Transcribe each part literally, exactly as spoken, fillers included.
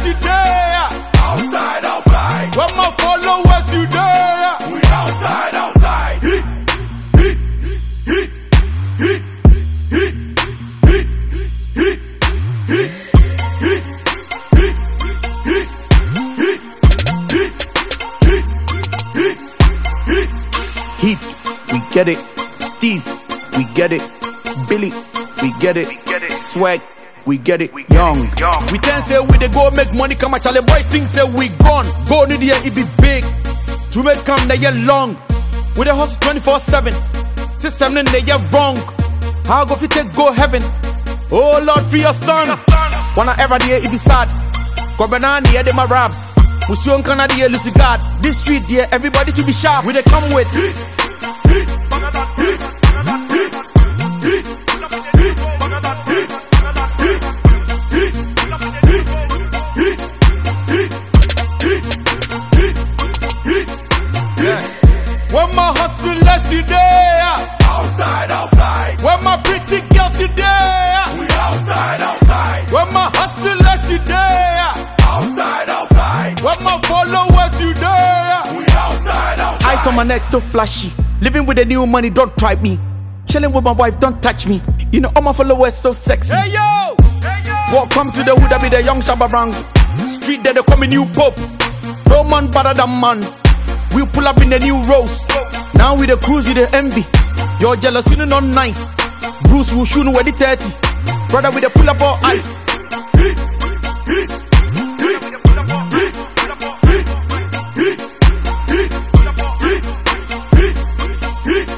you there. Outside, outside. When my followers you there. We outside, outside. Hits, hits, hits, hits, hits, hits, hits, hits, hits, hits, hits, hits, hits, hits, hits, hits. Heat, we get it. Steez, we get it. Billy, we get it. Swag, we get it. Young, We can say we dey go make money, come at Charlie boys think say we gone. Go need the it be big. To make come the year long. We dey hustle twenty-four seven. System in the year wrong. How go fi take go heaven? Oh Lord, free your son. Wanna ever the it be sad. Governor the de my raps. Musuon kana the Lucy God. This street there, everybody to be sharp. We dey come with Hits, hits, hits, hits, hits, hits, hits, hits, hits, hits, hits, hits, hits, hits, hits, hits. when my hustlers you there. Outside, outside. When my pretty girls you there. We outside, outside. When my hustlers you there. Outside, outside. When my followers you there. We outside, outside. eyes on my neck still flashy. Living with the new money, don't try me. Chilling with my wife, don't touch me. You know all my followers so sexy. Hey yo! Welcome to the hood, I be the young Shabba Brangs. Street there they call me new pope. No man better than man. We pull up in the new rose. Now we the cruise, you the envy. You're jealous, you know not nice. Bruce will shoot where the thirty. Brother with the pull up all ice. Hits, hits, hits, hits, hits, hits, hits, hits, hits, hits, hits,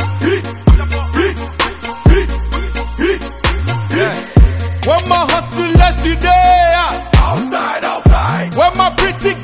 hits, hits, hits, hits. When my hustlers you there. Outside, outside. When my pretty